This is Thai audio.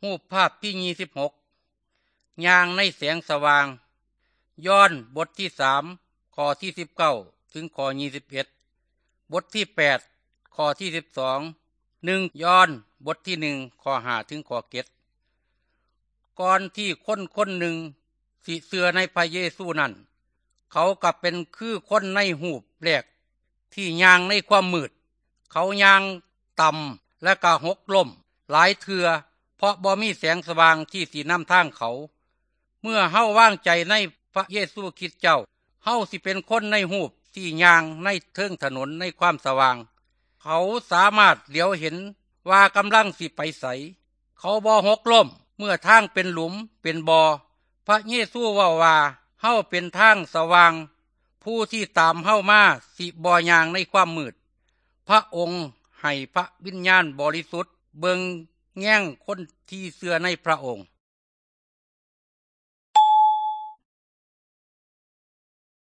รูปภาพที่26ย่างในแสงสว่างย้อนบทที่3ข้อที่19ถึงข้อ21บทที่8ข้อที่12ย้อนบทที่1ข้อ5ถึงข้อ7ก่อนที่คนหนึ่งสิเชื่อในพระเยซูนั้นเขาก็เป็นคือคนในรูปแรกที่ย่างในความมืดเขาย่างต่ำและก็หกล้มหลายเทื่อเพราะบ่มีแสงสว่างที่สินำทางเขาเมื่อเฮาวางใจในพระเยซูคริสต์เจ้าเฮาสิเป็นคนในรูปที่ย่างในเทิงถนนในความสว่างเขาสามารถเหลียวเห็นว่ากำลังสิไปไสเขาบ่หกล้มเมื่อทางเป็นหลุมเป็นบ่อพระเยซูเว้าว่าเฮาเป็นทางสว่างผู้ที่ตามเฮามาสิบ่ย่างในความมืดพระองค์ให้พระวิญญาณบริสุทธิ์เบิ่งแย่งคนที่เชื่อในพระองค์